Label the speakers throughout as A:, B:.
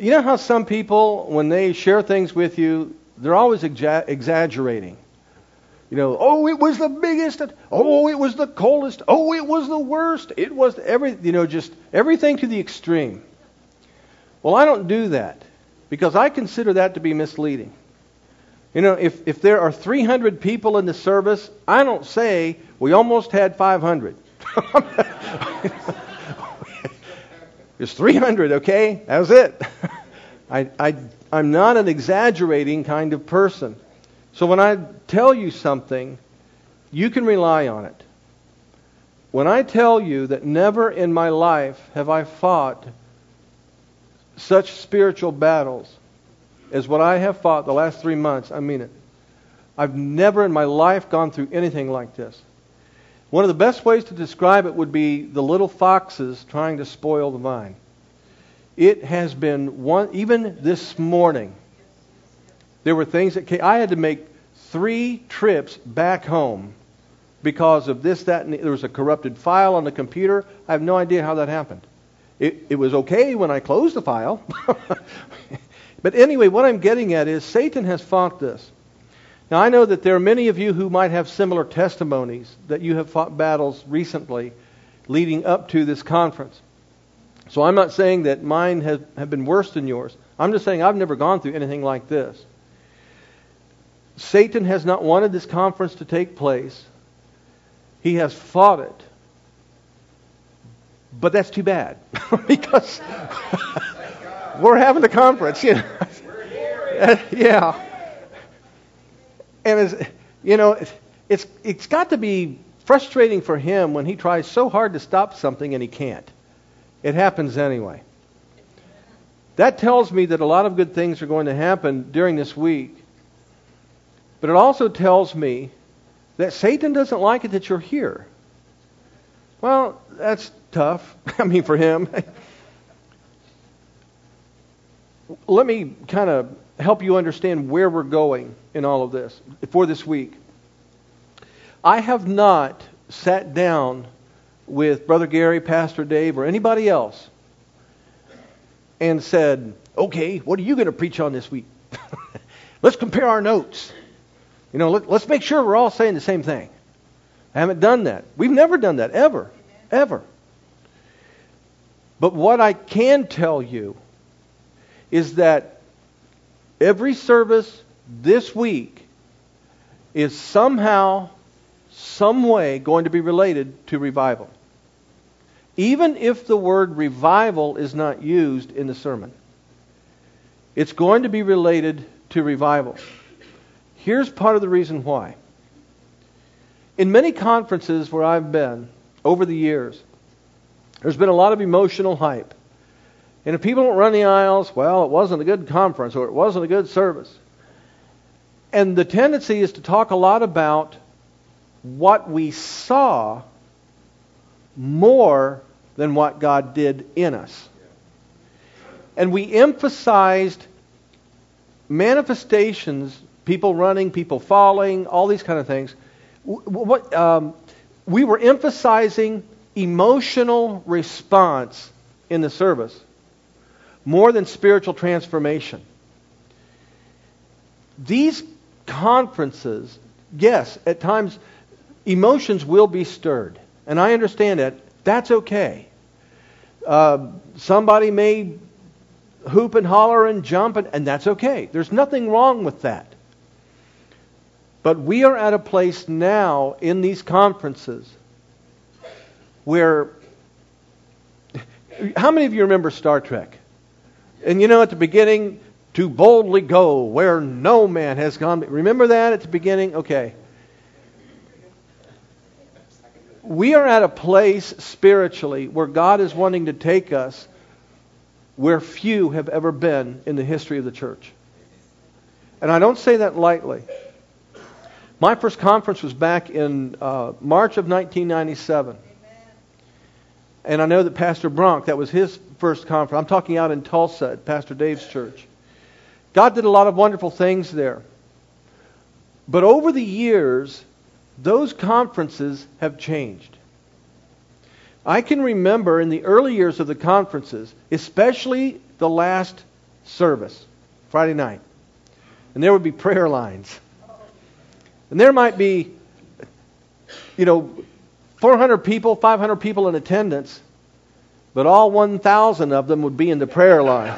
A: You know how some people, when they share things with you, they're always exaggerating. Oh, it was the biggest. Oh, it was the coldest. Oh, it was the worst. It was just everything to the extreme. Well, I don't do that because I consider that to be misleading. If there are 300 people in the service, I don't say we almost had 500. There's 300, okay? That was it. I'm not an exaggerating kind of person. So when I tell you something, you can rely on it. When I tell you that never in my life have I fought such spiritual battles as what I have fought the last 3 months, I mean it. I've never in my life gone through anything like this. One of the best ways to describe it would be the little foxes trying to spoil the vine. It has been even this morning, there were things that I had to make 3 trips back home because of this, that, and there was a corrupted file on the computer. I have no idea how that happened. It was okay when I closed the file. But anyway, what I'm getting at is Satan has fought this. Now, I know that there are many of you who might have similar testimonies that you have fought battles recently leading up to this conference. So I'm not saying that mine have been worse than yours. I'm just saying I've never gone through anything like this. Satan has not wanted this conference to take place. He has fought it. But that's too bad because we're having a conference. Yeah. And it's got to be frustrating for him when he tries so hard to stop something and he can't. It happens anyway. That tells me that a lot of good things are going to happen during this week. But it also tells me that Satan doesn't like it that you're here. Well, that's tough. For him. Let me kind of help you understand where we're going in all of this for this week. I have not sat down with Brother Gary, Pastor Dave, or anybody else and said, okay, what are you going to preach on this week? Let's compare our notes. Let's make sure we're all saying the same thing. I haven't done that. We've never done that, ever. Ever. But what I can tell you is that every service this week is somehow, some way going to be related to revival. Even if the word revival is not used in the sermon, it's going to be related to revival. Here's part of the reason why. In many conferences where I've been over the years, there's been a lot of emotional hype. And if people don't run the aisles, well, it wasn't a good conference or it wasn't a good service. And the tendency is to talk a lot about what we saw more than what God did in us. And we emphasized manifestations, people running, people falling, all these kind of things. We were emphasizing emotional response in the service more than spiritual transformation. These conferences, yes, at times emotions will be stirred. And I understand that. That's okay. Somebody may hoop and holler and jump, and that's okay. There's nothing wrong with that. But we are at a place now in these conferences where... How many of you remember Star Trek? And at the beginning, to boldly go where no man has gone. Remember that at the beginning? Okay. We are at a place spiritually where God is wanting to take us where few have ever been in the history of the church. And I don't say that lightly. My first conference was back in March of 1997. And I know that Pastor Bronk, that was his first conference. I'm talking out in Tulsa at Pastor Dave's church. God did a lot of wonderful things there. But over the years, those conferences have changed. I can remember in the early years of the conferences, especially the last service, Friday night. And there would be prayer lines. And there might be, 400 people, 500 people in attendance, but all 1,000 of them would be in the prayer line.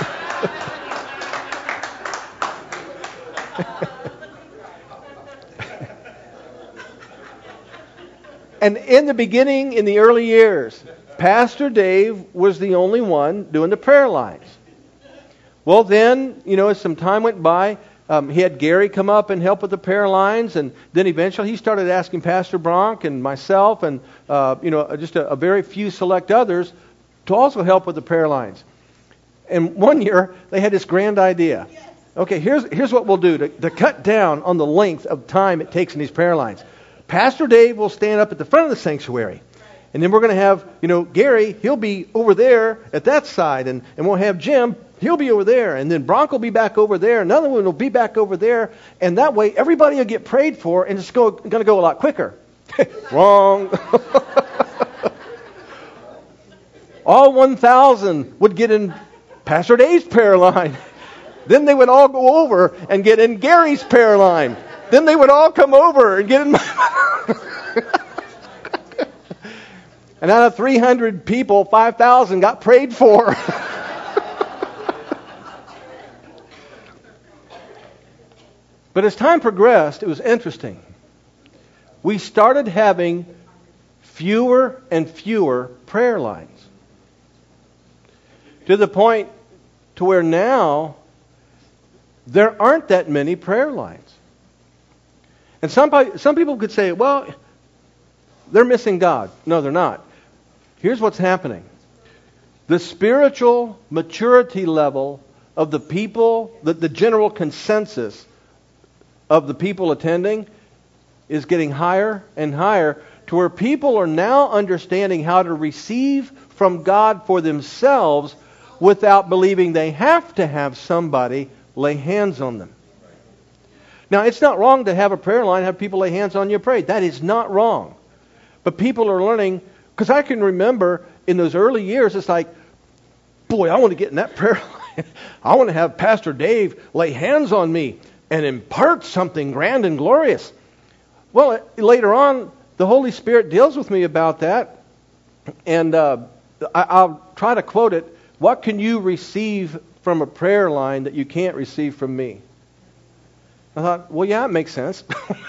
A: And in the beginning, in the early years, Pastor Dave was the only one doing the prayer lines. Well, then, as some time went by, he had Gary come up and help with the prayer lines, and then eventually he started asking Pastor Bronk and myself and just a very few select others to also help with the prayer lines. And one year they had this grand idea. Okay, here's what we'll do to cut down on the length of time it takes in these prayer lines. Pastor Dave will stand up at the front of the sanctuary. And then we're going to have, Gary, he'll be over there at that side. And we'll have Jim, he'll be over there. And then Bronk will be back over there. Another one will be back over there. And that way, everybody will get prayed for, and it's going to go a lot quicker. Wrong. All 1,000 would get in Pastor Dave's prayer line. Then they would all go over and get in Gary's prayer line. Then they would all come over and get in my... And out of 300 people, 5,000 got prayed for. But as time progressed, it was interesting. We started having fewer and fewer prayer lines. To the point to where now there aren't that many prayer lines. And some people could say, well, they're missing God. No, they're not. Here's what's happening. The spiritual maturity level of the people, the general consensus of the people attending is getting higher and higher to where people are now understanding how to receive from God for themselves without believing they have to have somebody lay hands on them. Now, it's not wrong to have a prayer line, have people lay hands on you and pray. That is not wrong. But people are learning, because I can remember in those early years, it's like, boy, I want to get in that prayer line. I want to have Pastor Dave lay hands on me and impart something grand and glorious. Well, later on, the Holy Spirit deals with me about that. And I'll try to quote it. What can you receive from a prayer line that you can't receive from me? I thought, well, yeah, it makes sense.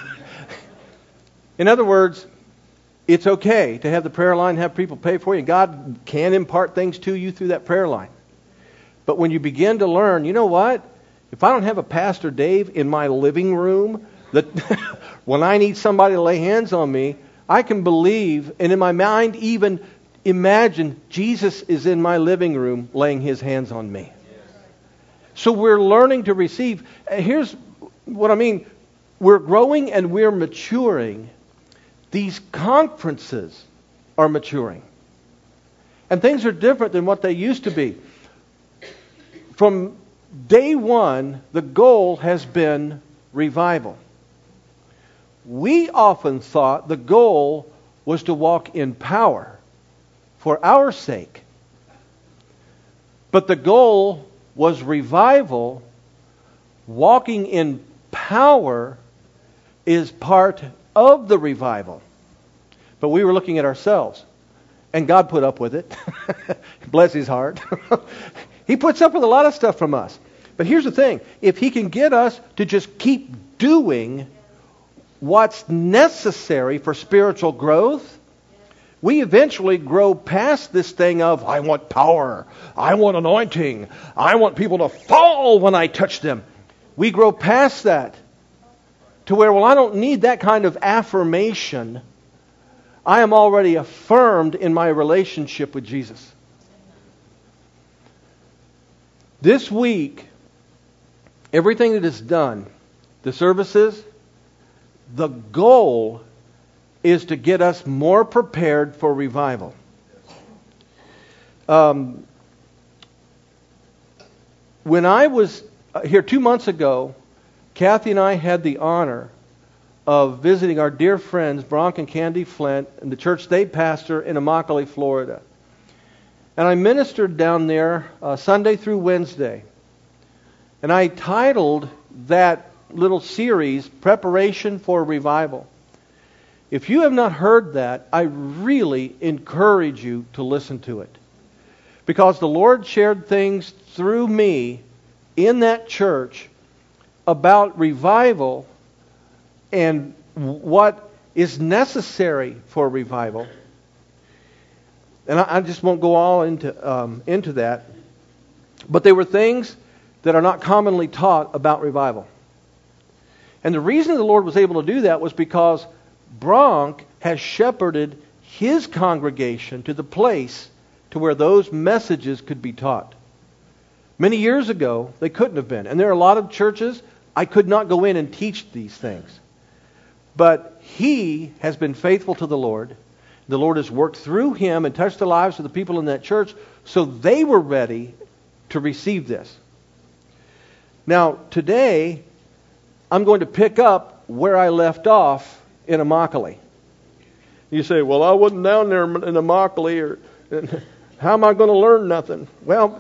A: In other words, it's okay to have the prayer line, have people pay for you. God can impart things to you through that prayer line. But when you begin to learn, you know what? If I don't have a Pastor Dave in my living room, that when I need somebody to lay hands on me, I can believe, and in my mind even imagine Jesus is in my living room laying His hands on me. So we're learning to receive. Here's what I mean. We're growing and we're maturing. These conferences are maturing. And things are different than what they used to be. From day one, the goal has been revival. We often thought the goal was to walk in power for our sake. But the goal was revival. Walking in power is part of the revival. But we were looking at ourselves. And God put up with it. Bless His heart. He puts up with a lot of stuff from us. But here's the thing. If He can get us to just keep doing what's necessary for spiritual growth, we eventually grow past this thing of, I want power, I want anointing, I want people to fall when I touch them. We grow past that to where, well, I don't need that kind of affirmation. I am already affirmed in my relationship with Jesus. This week, everything that is done, the services, the goal is to get us more prepared for revival. When I was here 2 months ago, Kathy and I had the honor of visiting our dear friends, Bronk and Candy Flint, and the church they pastor in Immokalee, Florida. And I ministered down there Sunday through Wednesday. And I titled that little series, Preparation for Revival. If you have not heard that, I really encourage you to listen to it. Because the Lord shared things through me in that church about revival and what is necessary for revival. And I just won't go all into that. But they were things that are not commonly taught about revival. And the reason the Lord was able to do that was because Bronk has shepherded his congregation to the place to where those messages could be taught. Many years ago, they couldn't have been. And there are a lot of churches, I could not go in and teach these things. But he has been faithful to the Lord. The Lord has worked through him and touched the lives of the people in that church, so they were ready to receive this. Now, today, I'm going to pick up where I left off in Immokalee. You say, well, I wasn't down there in Immokalee, or how am I going to learn nothing? Well,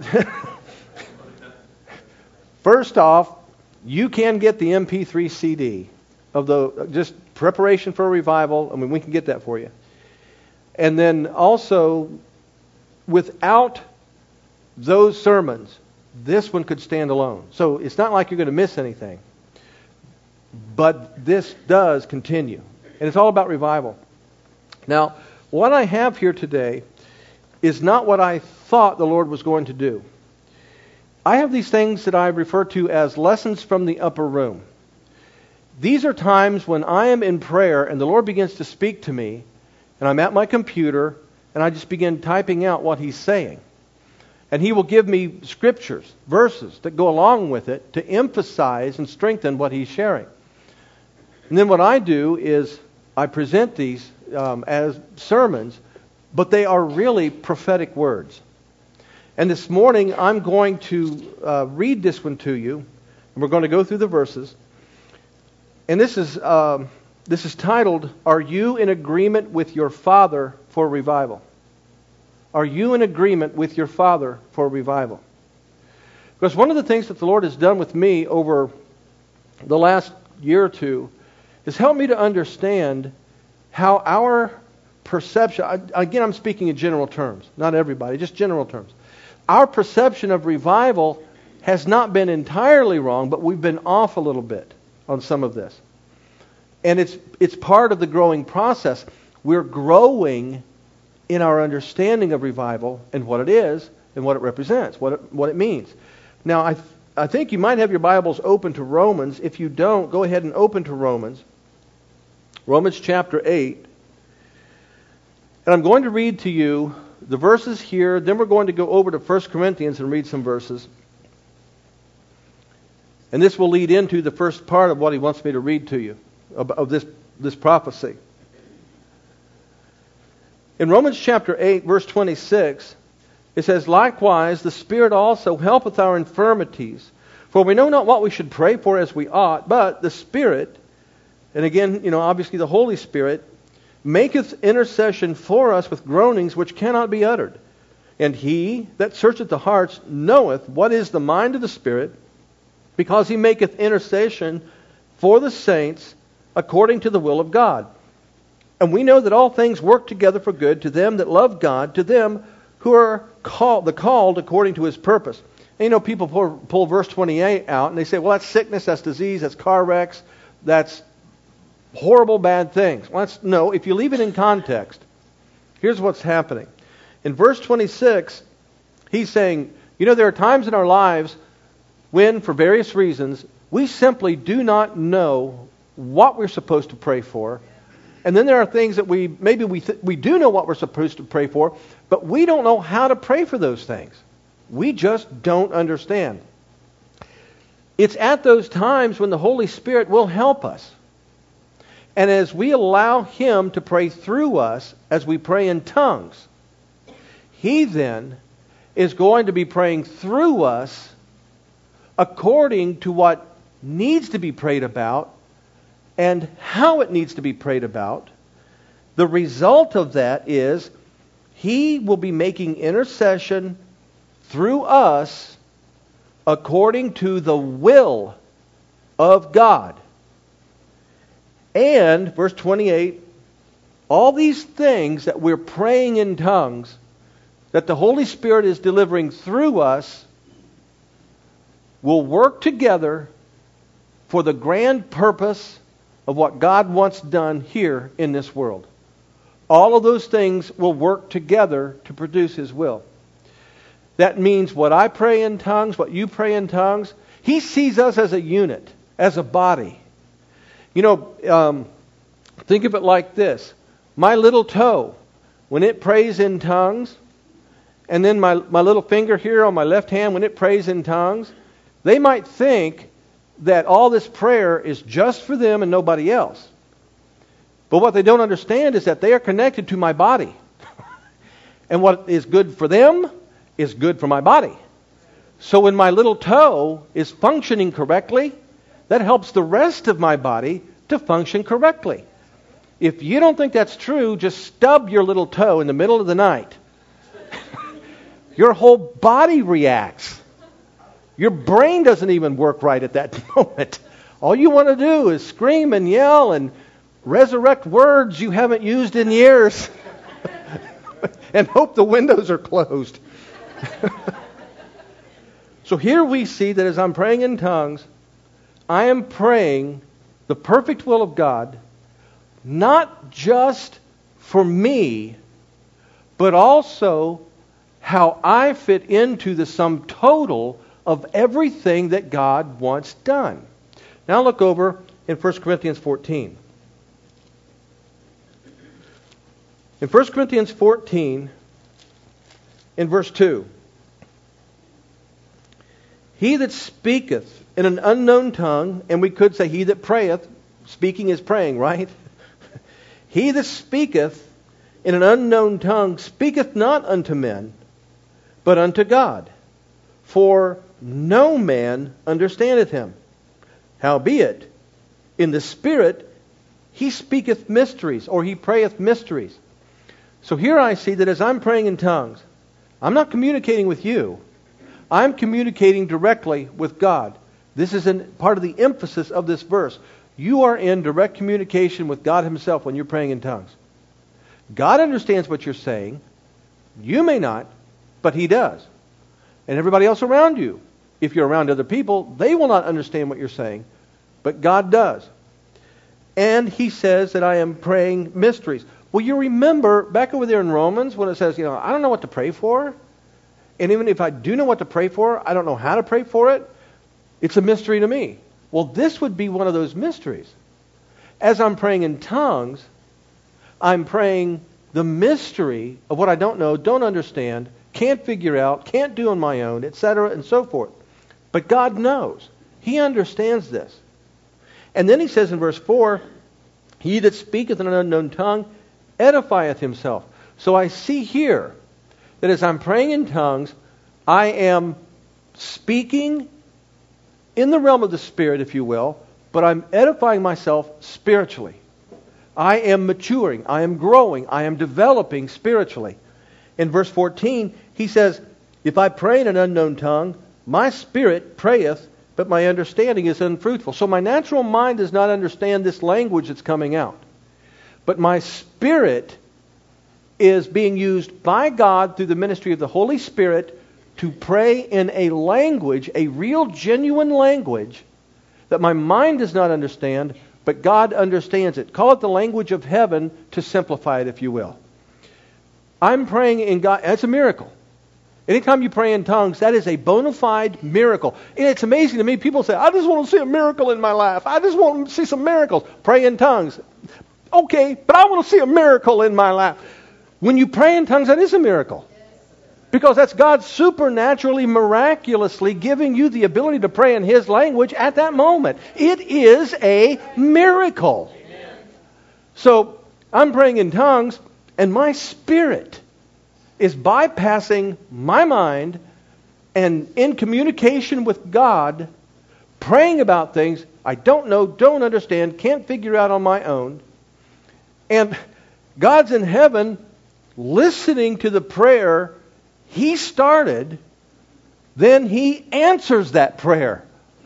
A: first off, you can get the MP3 CD of the just Preparation for Revival. I mean, we can get that for you. And then also, without those sermons, this one could stand alone. So it's not like you're going to miss anything. But this does continue. And it's all about revival. Now, what I have here today is not what I thought the Lord was going to do. I have these things that I refer to as lessons from the upper room. These are times when I am in prayer and the Lord begins to speak to me, and I'm at my computer, and I just begin typing out what He's saying. And He will give me scriptures, verses that go along with it to emphasize and strengthen what He's sharing. And then what I do is I present these as sermons, but they are really prophetic words. And this morning I'm going to read this one to you, and we're going to go through the verses. And this is titled, Are You in Agreement with Your Father for Revival? Are you in agreement with your Father for revival? Because one of the things that the Lord has done with me over the last year or two is helped me to understand how our perception, again I'm speaking in general terms, not everybody, just general terms. Our perception of revival has not been entirely wrong, but we've been off a little bit on some of this. And it's part of the growing process. We're growing in our understanding of revival and what it is and what it represents, what it means. Now, I think you might have your Bibles open to Romans. If you don't, go ahead and open to Romans. Romans chapter 8. And I'm going to read to you the verses here. Then we're going to go over to 1 Corinthians and read some verses. And this will lead into the first part of what he wants me to read to you, of this prophecy. In Romans chapter 8, verse 26, it says, Likewise, the Spirit also helpeth our infirmities. For we know not what we should pray for as we ought, but the Spirit, and again, obviously the Holy Spirit, maketh intercession for us with groanings which cannot be uttered. And He that searcheth the hearts knoweth what is the mind of the Spirit, because He maketh intercession for the saints according to the will of God. And we know that all things work together for good to them that love God, to them who are called according to His purpose. And people pull verse 28 out and they say, well, that's sickness, that's disease, that's car wrecks, that's horrible bad things. Well, no, if you leave it in context, here's what's happening. In verse 26, he's saying, there are times in our lives when, for various reasons, we simply do not know what we're supposed to pray for. And then there are things that we do know what we're supposed to pray for, but we don't know how to pray for those things. We just don't understand. It's at those times when the Holy Spirit will help us. And as we allow Him to pray through us as we pray in tongues, He then is going to be praying through us according to what needs to be prayed about and how it needs to be prayed about. The result of that is He will be making intercession through us according to the will of God. And, verse 28, all these things that we're praying in tongues, that the Holy Spirit is delivering through us, will work together for the grand purpose of what God wants done here in this world. All of those things will work together to produce His will. That means what I pray in tongues, what you pray in tongues, He sees us as a unit, as a body. You know, think of it like this. My little toe, when it prays in tongues, and then my little finger here on my left hand, when it prays in tongues, they might think that all this prayer is just for them and nobody else. But what they don't understand is that they are connected to my body. And what is good for them is good for my body. So when my little toe is functioning correctly, that helps the rest of my body to function correctly. If you don't think that's true, just stub your little toe in the middle of the night. Your whole body reacts. Your brain doesn't even work right at that moment. All you want to do is scream and yell and resurrect words you haven't used in years and hope the windows are closed. So here we see that as I'm praying in tongues, I am praying the perfect will of God, not just for me, but also how I fit into the sum total of everything that God wants done. Now look over in 1 Corinthians 14. In 1 Corinthians 14, in verse 2, he that speaketh in an unknown tongue, and we could say he that prayeth, speaking is praying, right? He that speaketh in an unknown tongue speaketh not unto men, but unto God. For no man understandeth him. Howbeit, in the Spirit he speaketh mysteries, or he prayeth mysteries. So here I see that as I'm praying in tongues, I'm not communicating with you. I'm communicating directly with God. This is part of the emphasis of this verse. You are in direct communication with God Himself when you're praying in tongues. God understands what you're saying. You may not, but He does. And everybody else around you, if you're around other people, they will not understand what you're saying, but God does. And He says that I am praying mysteries. Well, you remember back over there in Romans when it says, I don't know what to pray for. And even if I do know what to pray for, I don't know how to pray for it. It's a mystery to me. Well, this would be one of those mysteries. As I'm praying in tongues, I'm praying the mystery of what I don't know, don't understand, can't figure out, can't do on my own, etc., and so forth. But God knows. He understands this. And then He says in verse 4, he that speaketh in an unknown tongue edifieth himself. So I see here that as I'm praying in tongues, I am speaking in the realm of the Spirit, if you will, but I'm edifying myself spiritually. I am maturing, I am growing, I am developing spiritually. In verse 14, he says, if I pray in an unknown tongue, my spirit prayeth, but my understanding is unfruitful. So my natural mind does not understand this language that's coming out. But my spirit is being used by God through the ministry of the Holy Spirit to pray in a language, a real genuine language, that my mind does not understand, but God understands it. Call it the language of heaven to simplify it, if you will. I'm praying in God. That's a miracle. Anytime you pray in tongues, that is a bona fide miracle. And it's amazing to me. People say, I just want to see a miracle in my life. I just want to see some miracles. Pray in tongues. Okay, but I want to see a miracle in my life. When you pray in tongues, that is a miracle. Because that's God supernaturally, miraculously giving you the ability to pray in His language at that moment. It is a miracle. Amen. So, I'm praying in tongues, and my spirit is bypassing my mind and in communication with God, praying about things I don't know, don't understand, can't figure out on my own. And God's in heaven listening to the prayer He started then He answers that prayer.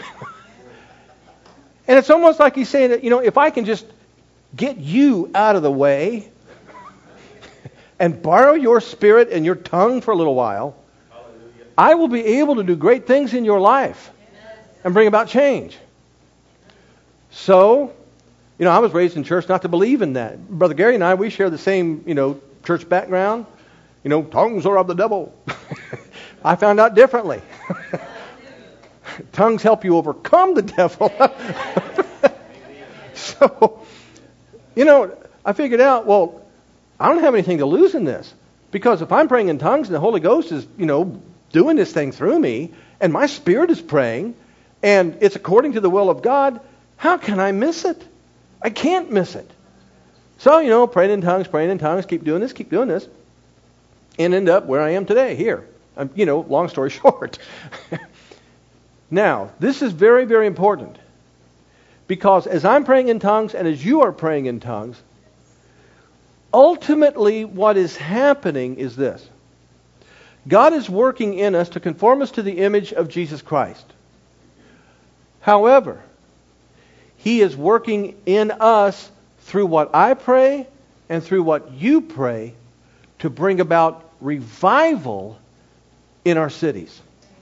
A: And it's almost like He's saying that, if I can just get you out of the way and borrow your spirit and your tongue for a little while, I will be able to do great things in your life and bring about change. So, I was raised in church not to believe in that. Brother Gary and I, we share the same, church background. Tongues are of the devil. I found out differently. Tongues help you overcome the devil. So, I figured out, well, I don't have anything to lose in this. Because if I'm praying in tongues and the Holy Ghost is, doing this thing through me, and my spirit is praying, and it's according to the will of God, how can I miss it? I can't miss it. So, praying in tongues, keep doing this, and end up where I am today, here. Long story short. Now, this is very, very important. Because as I'm praying in tongues and as you are praying in tongues, ultimately what is happening is this. God is working in us to conform us to the image of Jesus Christ. However, He is working in us through what I pray and through what you pray to bring about revival in our cities.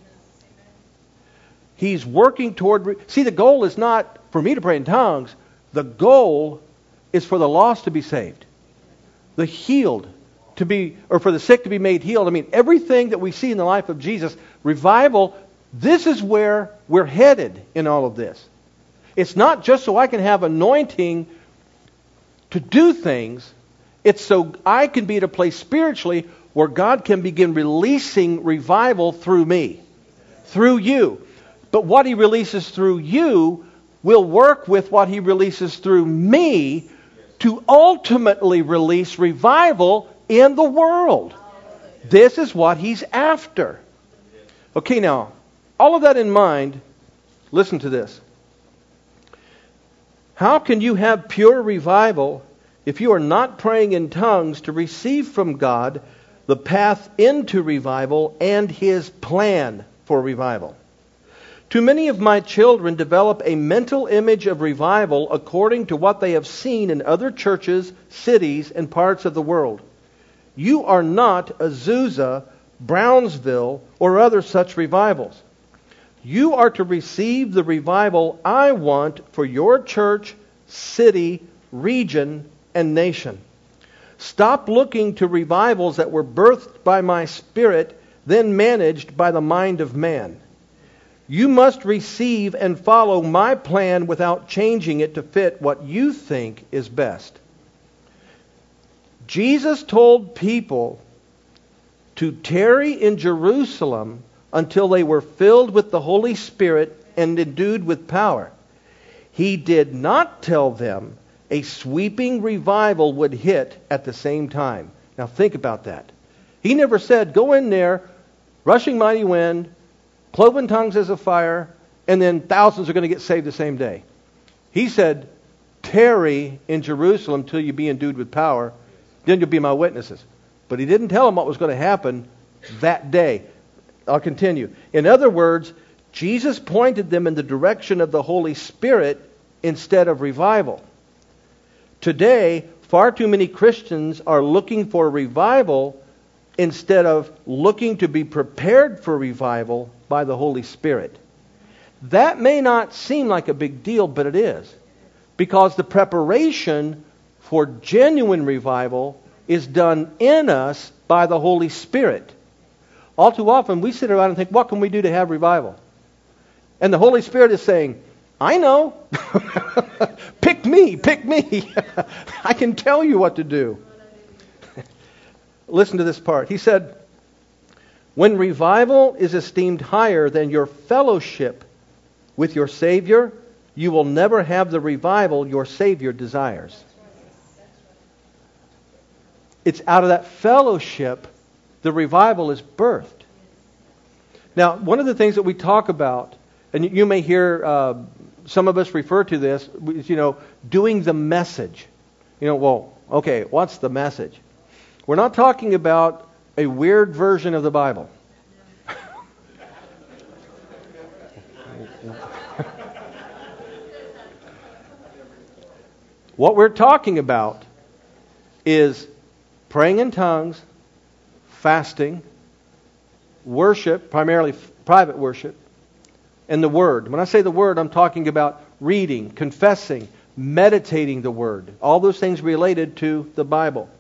A: He's working toward... See, the goal is not for me to pray in tongues. The goal is for the lost to be saved. The healed to be... Or for the sick to be made healed. Everything that we see in the life of Jesus, revival, this is where we're headed in all of this. It's not just so I can have anointing to do things. It's so I can be at a place spiritually where God can begin releasing revival through me, through you. But what He releases through you will work with what He releases through me to ultimately release revival in the world. This is what He's after. Okay, now, all of that in mind, listen to this. How can you have pure revival if you are not praying in tongues to receive from God the path into revival and His plan for revival? Too many of my children develop a mental image of revival according to what they have seen in other churches, cities, and parts of the world. You are not Azusa, Brownsville, or other such revivals. You are to receive the revival I want for your church, city, region, and nation. Stop looking to revivals that were birthed by my Spirit, then managed by the mind of man. You must receive and follow my plan without changing it to fit what you think is best. Jesus told people to tarry in Jerusalem until they were filled with the Holy Spirit and endued with power. He did not tell them a sweeping revival would hit at the same time. Now think about that. He never said, go in there, rushing mighty wind, cloven tongues as a fire, and then thousands are going to get saved the same day. He said, tarry in Jerusalem till you be endued with power, then you'll be my witnesses. But He didn't tell them what was going to happen that day. I'll continue. In other words, Jesus pointed them in the direction of the Holy Spirit instead of revival. Today, far too many Christians are looking for revival instead of looking to be prepared for revival by the Holy Spirit. That may not seem like a big deal, but it is. Because the preparation for genuine revival is done in us by the Holy Spirit. All too often we sit around and think, what can we do to have revival? And the Holy Spirit is saying, I know. Pick me. I can tell you what to do. Listen to this part. He said, when revival is esteemed higher than your fellowship with your Savior, you will never have the revival your Savior desires. It's out of that fellowship the revival is birthed. Now, one of the things that we talk about, and you may hear some of us refer to this, is, doing the message. Okay, what's the message? We're not talking about a weird version of the Bible. What we're talking about is praying in tongues, fasting, worship, primarily private worship, and the Word. When I say the Word, I'm talking about reading, confessing, meditating the Word. All those things related to the Bible.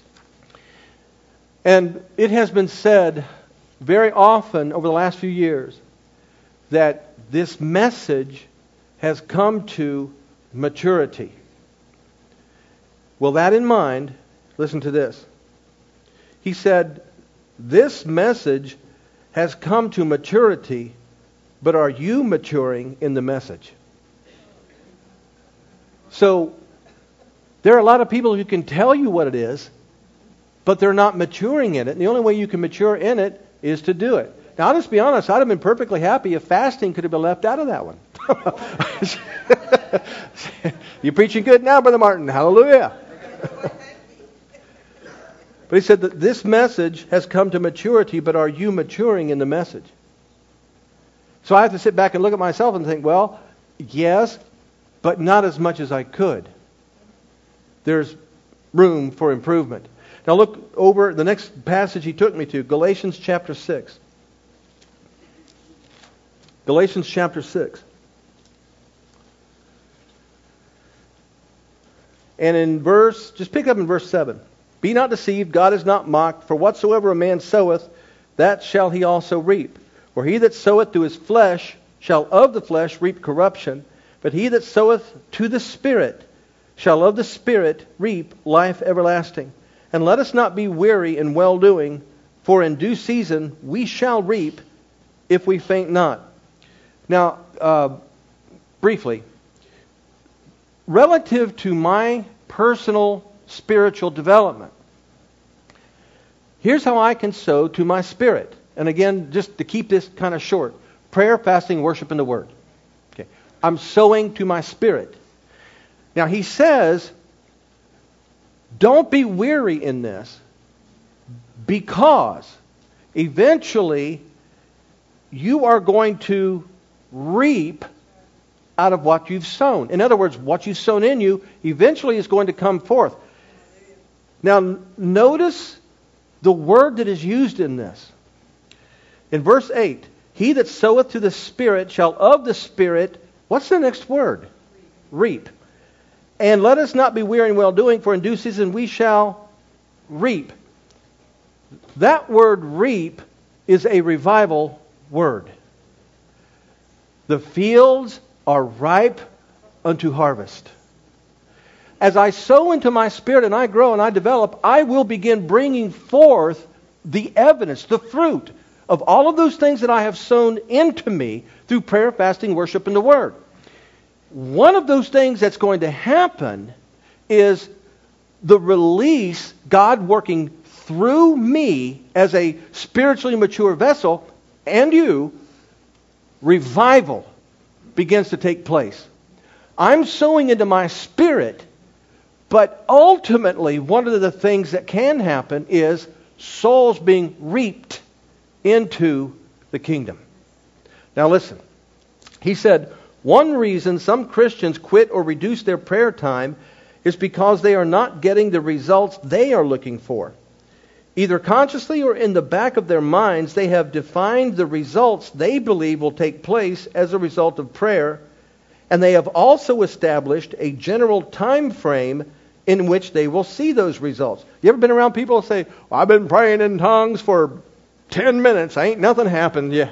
A: And it has been said very often over the last few years that this message has come to maturity. Well, that in mind, listen to this. He said, this message has come to maturity, but are you maturing in the message? So, there are a lot of people who can tell you what it is, but they're not maturing in it. And the only way you can mature in it is to do it. Now, I'll just be honest, I'd have been perfectly happy if fasting could have been left out of that one. You're preaching good now, Brother Martin. Hallelujah. But he said that this message has come to maturity, but are you maturing in the message? So I have to sit back and look at myself and think, well, yes, but not as much as I could. There's room for improvement. Now look over the next passage he took me to, Galatians chapter 6. Galatians chapter 6. And just pick up in verse 7. Be not deceived, God is not mocked, for whatsoever a man soweth, that shall he also reap. For he that soweth to his flesh shall of the flesh reap corruption, but he that soweth to the Spirit shall of the Spirit reap life everlasting. And let us not be weary in well-doing, for in due season we shall reap if we faint not. Now, briefly, relative to my personal spiritual development, here's how I can sow to my spirit. And again, just to keep this kind of short, prayer, fasting, worship, and the Word. Okay, I'm sowing to my spirit. Now, he says, don't be weary in this, because eventually you are going to reap out of what you've sown. In other words, what you've sown in you eventually is going to come forth. Now, notice the word that is used in this. In verse 8, he that soweth to the Spirit shall of the Spirit, what's the next word? Reap. And let us not be weary in well-doing, for in due season we shall reap. That word reap is a revival word. The fields are ripe unto harvest. As I sow into my spirit and I grow and I develop, I will begin bringing forth the evidence, the fruit of all of those things that I have sown into me through prayer, fasting, worship, and the Word. One of those things that's going to happen is the release, God working through me as a spiritually mature vessel, and you, revival begins to take place. I'm sowing into my spirit, but ultimately one of the things that can happen is souls being reaped into the kingdom. Now listen, he said, one reason some Christians quit or reduce their prayer time is because they are not getting the results they are looking for. Either consciously or in the back of their minds, they have defined the results they believe will take place as a result of prayer, and they have also established a general time frame in which they will see those results. You ever been around people who say, well, I've been praying in tongues for 10 minutes. Ain't nothing happened yet.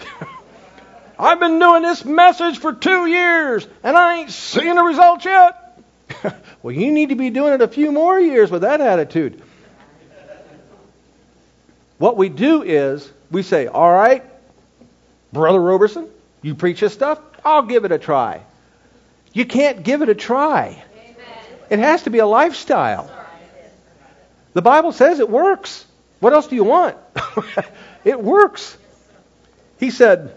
A: I've been doing this message for 2 years, and I ain't seeing the results yet. Well, you need to be doing it a few more years with that attitude. What we do is, we say, all right, Brother Roberson, you preach this stuff, I'll give it a try. You can't give it a try. It has to be a lifestyle. The Bible says it works. What else do you want? It works. He said,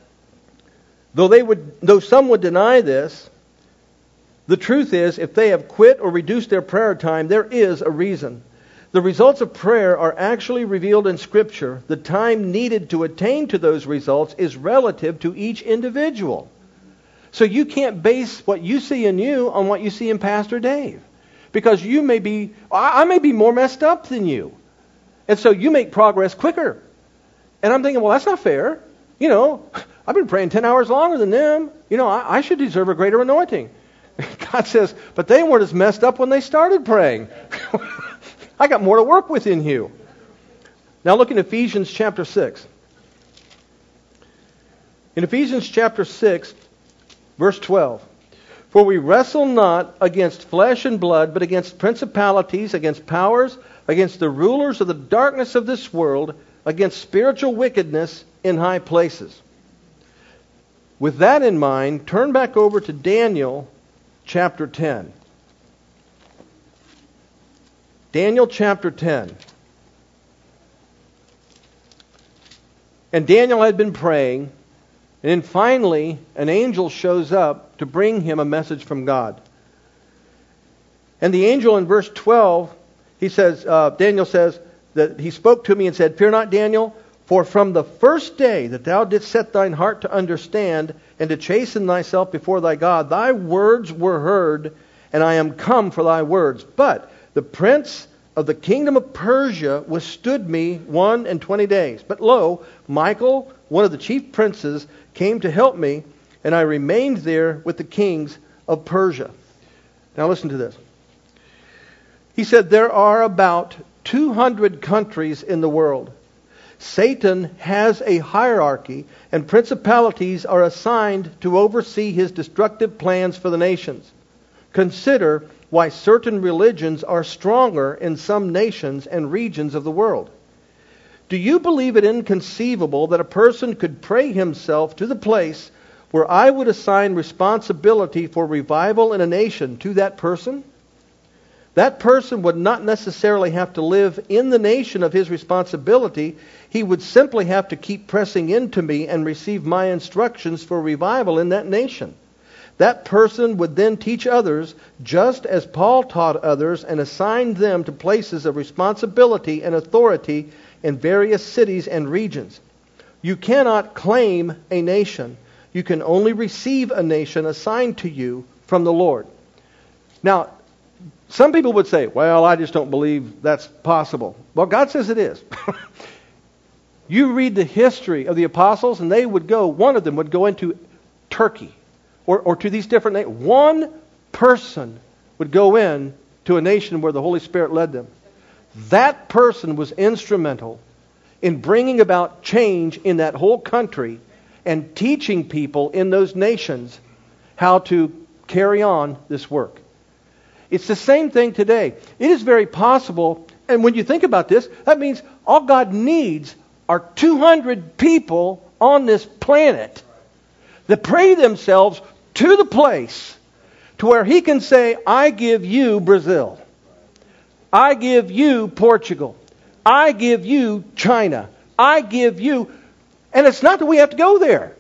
A: though some would deny this, the truth is, if they have quit or reduced their prayer time, there is a reason. The results of prayer are actually revealed in Scripture. The time needed to attain to those results is relative to each individual. So you can't base what you see in you on what you see in Pastor Dave. Because I may be more messed up than you. And so you make progress quicker. And I'm thinking, well, that's not fair. I've been praying 10 hours longer than them. I should deserve a greater anointing. God says, but they weren't as messed up when they started praying. I got more to work with in you. Now look in Ephesians chapter 6. In Ephesians chapter 6, verse 12. For we wrestle not against flesh and blood, but against principalities, against powers, against the rulers of the darkness of this world, against spiritual wickedness in high places. With that in mind, turn back over to Daniel chapter 10. Daniel chapter 10. And Daniel had been praying, and then finally an angel shows up to bring him a message from God. And the angel in verse 12, Daniel says that he spoke to me and said, Fear not, Daniel, for from the first day that thou didst set thine heart to understand and to chasten thyself before thy God, thy words were heard, and I am come for thy words. But the prince of the kingdom of Persia withstood me 21 days. But lo, Michael, one of the chief princes, came to help me, and I remained there with the kings of Persia. Now listen to this. He said, there are about 200 countries in the world. Satan has a hierarchy, and principalities are assigned to oversee his destructive plans for the nations. Consider why certain religions are stronger in some nations and regions of the world. Do you believe it inconceivable that a person could pray himself to the place where I would assign responsibility for revival in a nation to that person? That person would not necessarily have to live in the nation of his responsibility. He would simply have to keep pressing into me and receive my instructions for revival in that nation. That person would then teach others, just as Paul taught others, and assigned them to places of responsibility and authority in various cities and regions. You cannot claim a nation. You can only receive a nation assigned to you from the Lord. Now, some people would say, well, I just don't believe that's possible. Well, God says it is. You read the history of the apostles, and one of them would go into Turkey or to these different nations. One person would go in to a nation where the Holy Spirit led them. That person was instrumental in bringing about change in that whole country and teaching people in those nations how to carry on this work. It's the same thing today. It is very possible, and when you think about this, that means all God needs are 200 people on this planet that pray themselves to the place to where He can say, I give you Brazil. I give you Portugal. I give you China. I give you... And it's not that we have to go there.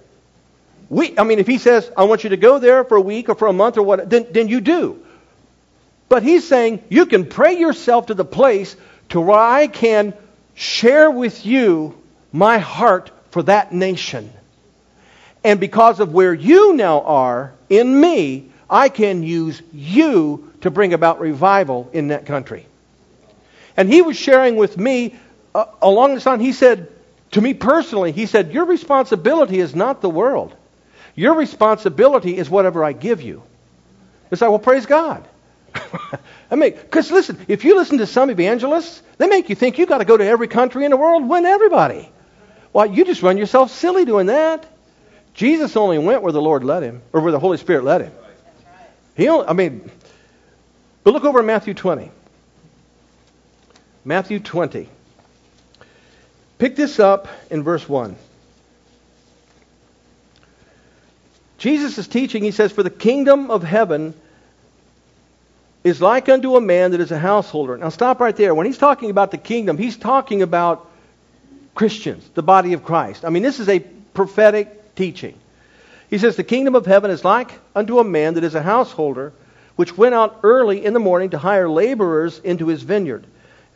A: If He says, I want you to go there for a week or for a month or what, then you do. But He's saying, you can pray yourself to the place to where I can share with you my heart for that nation. And because of where you now are in me, I can use you to bring about revival in that country. And He was sharing with me along this line. He said, to me personally, He said, your responsibility is not the world. Your responsibility is whatever I give you. It's like, well, praise God. Because listen, if you listen to some evangelists, they make you think you've got to go to every country in the world, win everybody. Well, you just run yourself silly doing that. Jesus only went where the Lord led Him, or where the Holy Spirit led Him. But look over in Matthew 20. Matthew 20. Pick this up in verse 1. Jesus is teaching, He says, for the kingdom of heaven is like unto a man that is a householder. Now stop right there. When He's talking about the kingdom, He's talking about Christians, the body of Christ. This is a prophetic teaching. He says, the kingdom of heaven is like unto a man that is a householder, which went out early in the morning to hire laborers into his vineyard.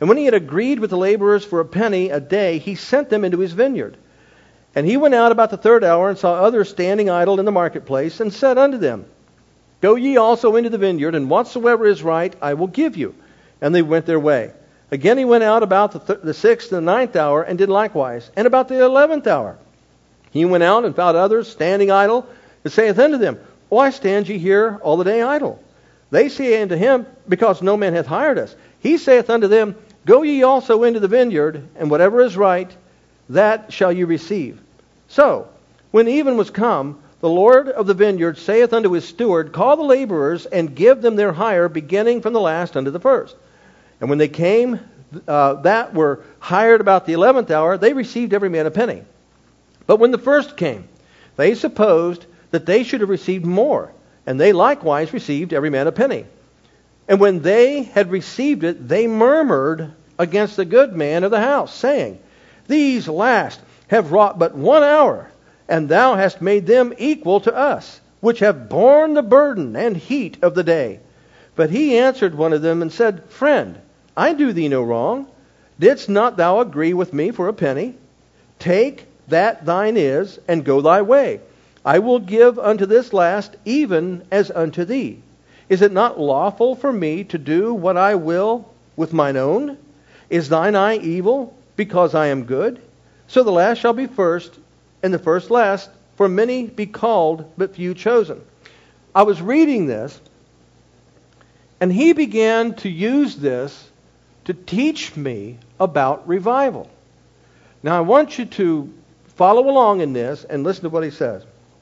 A: And when he had agreed with the laborers for a penny a day, he sent them into his vineyard. And he went out about the third hour and saw others standing idle in the marketplace, and said unto them, Go ye also into the vineyard, and whatsoever is right I will give you. And they went their way. Again he went out about the sixth and the ninth hour, and did likewise. And about the 11th hour he went out and found others standing idle, and saith unto them, Why stand ye here all the day idle? They say unto him, Because no man hath hired us. He saith unto them, Go ye also into the vineyard, and whatever is right, that shall ye receive. So, when even was come, the Lord of the vineyard saith unto his steward, Call the laborers, and give them their hire, beginning from the last unto the first. And when they came that were hired about the 11th hour, they received every man a penny. But when the first came, they supposed that they should have received more, and they likewise received every man a penny. And when they had received it, they murmured against the good man of the house, saying, These last have wrought but 1 hour, and thou hast made them equal to us, which have borne the burden and heat of the day. But he answered one of them and said, Friend, I do thee no wrong. Didst not thou agree with me for a penny? Take that thine is, and go thy way. I will give unto this last even as unto thee. Is it not lawful for me to do what I will with mine own? Is thine eye evil, because I am good? So the last shall be first, and the first last, for many be called, but few chosen. I was reading this, and he began to use this to teach me about revival. Now I want you to follow along in this and listen to what he says.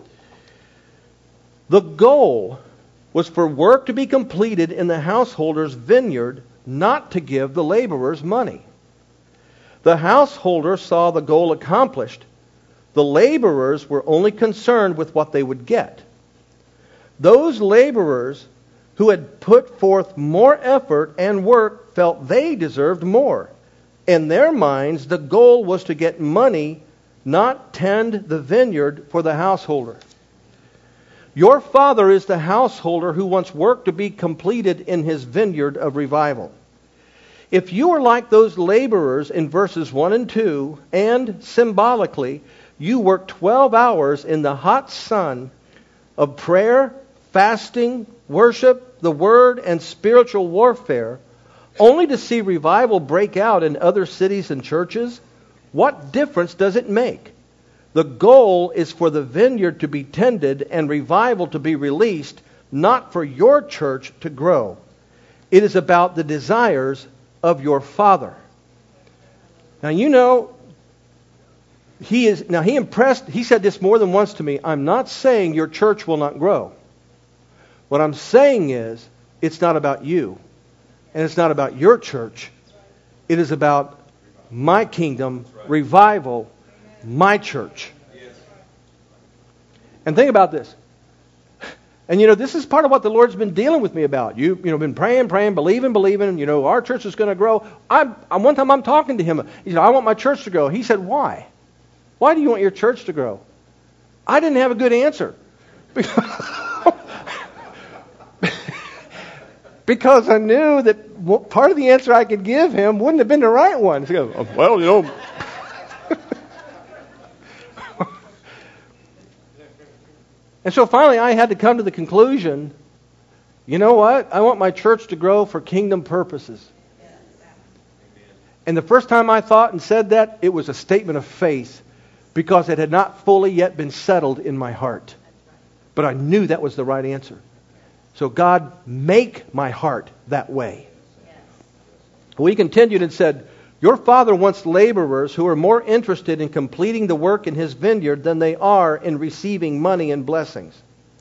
A: The goal was for work to be completed in the householder's vineyard, not to give the laborers money. The householder saw the goal accomplished. The laborers were only concerned with what they would get. Those laborers who had put forth more effort and work felt they deserved more. In their minds, the goal was to get money, not tend the vineyard for the householder. Your Father is the householder who wants work to be completed in his vineyard of revival. If you are like those laborers in verses 1 and 2, and symbolically, you work 12 hours in the hot sun of prayer, fasting, worship, the Word, and spiritual warfare, only to see revival break out in other cities and churches, what difference does it make? The goal is for the vineyard to be tended and revival to be released, not for your church to grow. It is about the desires of your Father. Now you know, he said this more than once to me. I'm not saying your church will not grow. What I'm saying is, it's not about you. And it's not about your church. It is about my kingdom, revival, my church. And think about this. And this is part of what the Lord's been dealing with me about. You've been praying, believing, our church is going to grow. One time I'm talking to him. He said, I want my church to grow. He said, why? Why do you want your church to grow? I didn't have a good answer. Because I knew that part of the answer I could give him wouldn't have been the right one. He goes, well, And so finally I had to come to the conclusion, you know what? I want my church to grow for kingdom purposes. And the first time I thought and said that, it was a statement of faith because it had not fully yet been settled in my heart. But I knew that was the right answer. So God, make my heart that way. We continued and said, your Father wants laborers who are more interested in completing the work in his vineyard than they are in receiving money and blessings.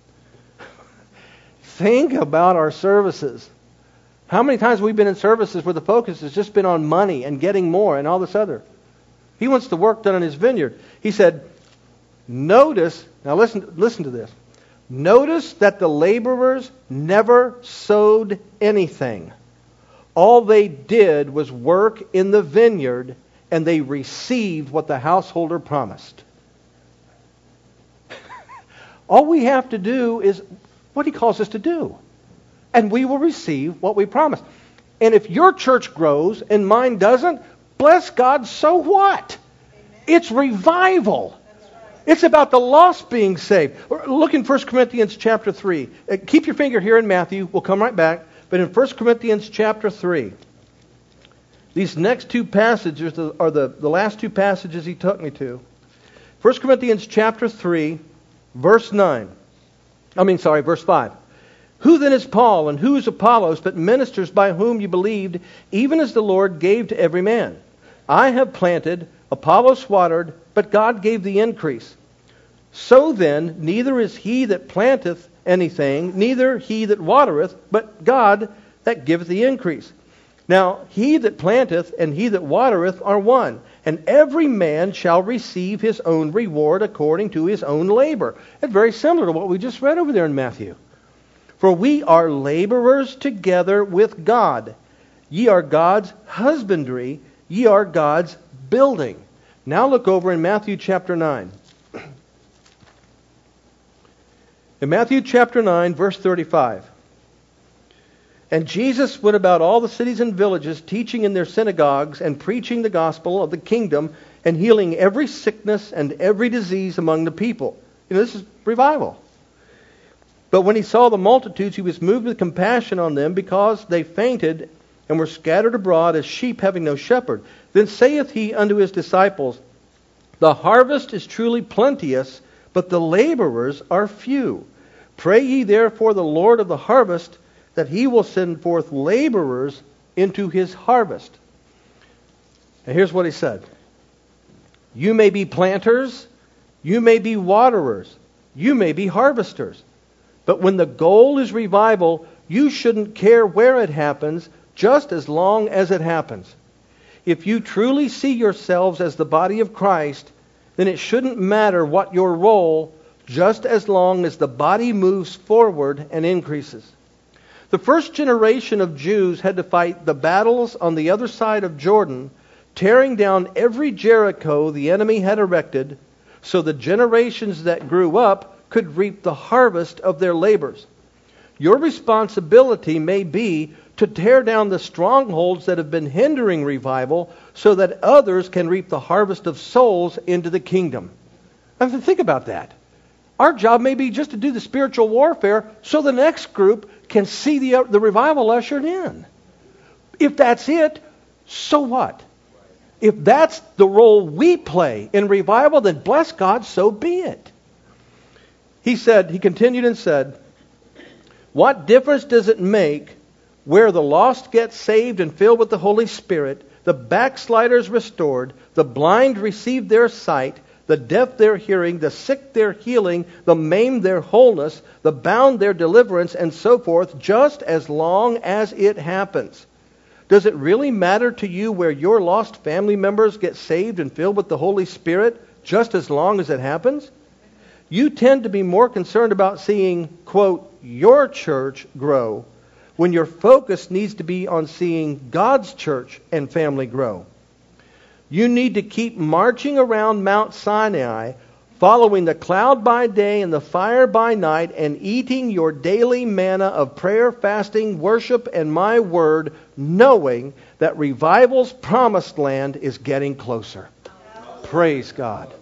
A: Think about our services. How many times have we been in services where the focus has just been on money and getting more and all this other? He wants the work done in his vineyard. He said, notice, now listen to this. Notice that the laborers never sowed anything. All they did was work in the vineyard, and they received what the householder promised. All we have to do is what he calls us to do. And we will receive what we promised. And if your church grows and mine doesn't, bless God, so what? It's revival. It's about the lost being saved. Look in 1 Corinthians chapter 3. Keep your finger here in Matthew. We'll come right back. But in 1 Corinthians chapter 3, these next two passages are the last two passages he took me to. 1 Corinthians chapter 3, verse 5. Who then is Paul and who is Apollos but ministers by whom you believed, even as the Lord gave to every man? I have planted, Apollos watered, but God gave the increase. So then, neither is he that planteth anything, neither he that watereth, but God that giveth the increase. Now, he that planteth and he that watereth are one, and every man shall receive his own reward according to his own labor. It's very similar to what we just read over there in Matthew. For we are laborers together with God. Ye are God's husbandry, ye are God's building. Now look over in Matthew chapter 9. In Matthew chapter 9, verse 35. And Jesus went about all the cities and villages, teaching in their synagogues and preaching the gospel of the kingdom and healing every sickness and every disease among the people. This is revival. But when he saw the multitudes, he was moved with compassion on them because they fainted and were scattered abroad as sheep having no shepherd. Then saith he unto his disciples, The harvest is truly plenteous, but the laborers are few. Pray ye therefore the Lord of the harvest, that he will send forth laborers into his harvest. And here's what he said. You may be planters, you may be waterers, you may be harvesters. But when the goal is revival, you shouldn't care where it happens, just as long as it happens. If you truly see yourselves as the body of Christ, then it shouldn't matter what your role, just as long as the body moves forward and increases. The first generation of Jews had to fight the battles on the other side of Jordan, tearing down every Jericho the enemy had erected, so the generations that grew up could reap the harvest of their labors. Your responsibility may be to tear down the strongholds that have been hindering revival so that others can reap the harvest of souls into the kingdom. And think about that. Our job may be just to do the spiritual warfare so the next group can see the revival ushered in. If that's it, so what? If that's the role we play in revival, then bless God, so be it. He continued and said, what difference does it make where the lost get saved and filled with the Holy Spirit, the backsliders restored, the blind receive their sight, the deaf their hearing, the sick their healing, the maimed their wholeness, the bound their deliverance, and so forth, just as long as it happens? Does it really matter to you where your lost family members get saved and filled with the Holy Spirit, just as long as it happens? You tend to be more concerned about seeing, quote, your church grow, when your focus needs to be on seeing God's church and family grow. You need to keep marching around Mount Sinai, following the cloud by day and the fire by night, and eating your daily manna of prayer, fasting, worship, and my word, knowing that revival's promised land is getting closer. Praise God.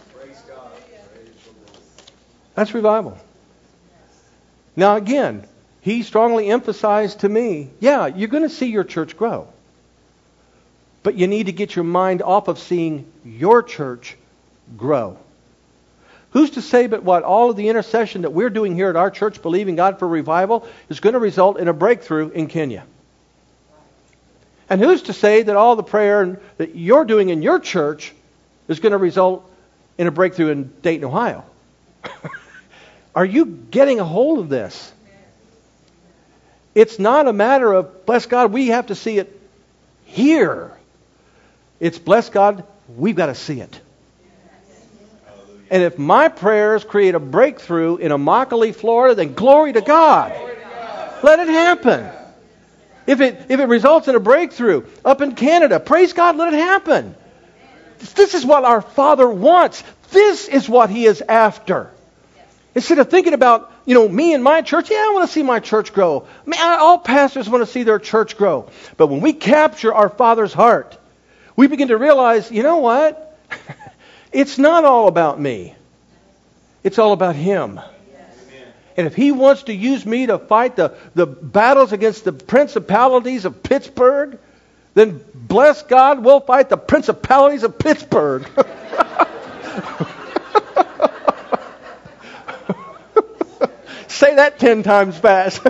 A: That's revival. Now again, he strongly emphasized to me, yeah, you're going to see your church grow. But you need to get your mind off of seeing your church grow. Who's to say but what all of the intercession that we're doing here at our church, believing God for revival, is going to result in a breakthrough in Kenya? And who's to say that all the prayer that you're doing in your church is going to result in a breakthrough in Dayton, Ohio? Are you getting a hold of this? It's not a matter of, bless God, we have to see it here. It's, bless God, we've got to see it. And if my prayers create a breakthrough in Immokalee, Florida, then glory to God. Let it happen. If it results in a breakthrough up in Canada, praise God, let it happen. This is what our Father wants. This is what He is after. Instead of thinking about, me and my church, I want to see my church grow. Man, all pastors want to see their church grow. But when we capture our Father's heart, we begin to realize, you know what? It's not all about me. It's all about Him. And if He wants to use me to fight the battles against the principalities of Pittsburgh, then bless God, we'll fight the principalities of Pittsburgh. Say that 10 times fast.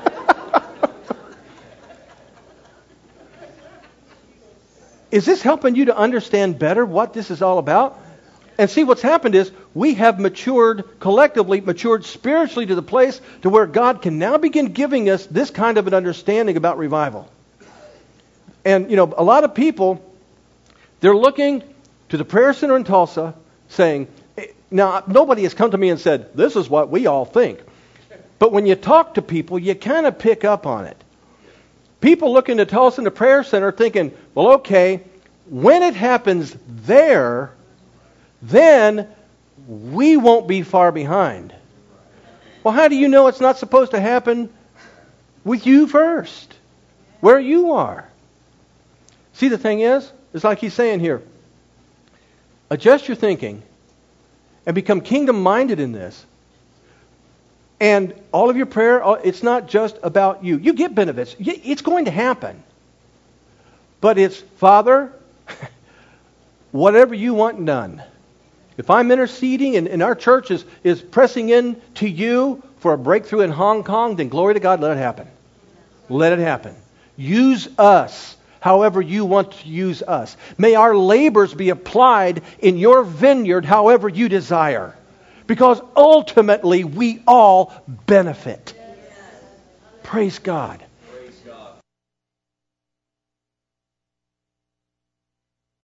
A: Is this helping you to understand better what this is all about? And see, what's happened is we have collectively matured spiritually to the place to where God can now begin giving us this kind of an understanding about revival. And, a lot of people, they're looking to the prayer center in Tulsa saying, now, nobody has come to me and said, this is what we all think. But when you talk to people, you kind of pick up on it. People looking to Tulsa in the prayer center thinking, well, okay, when it happens there, then we won't be far behind. Well, how do you know it's not supposed to happen with you first, where you are? See, the thing is, it's like he's saying here, adjust your thinking and become kingdom-minded in this. And all of your prayer, it's not just about you. You get benefits. It's going to happen. But it's, Father, whatever you want done. If I'm interceding and our church is pressing in to you for a breakthrough in Hong Kong, then glory to God, let it happen. Let it happen. Use us however you want to use us. May our labors be applied in your vineyard however you desire. Because ultimately we all benefit. Praise God.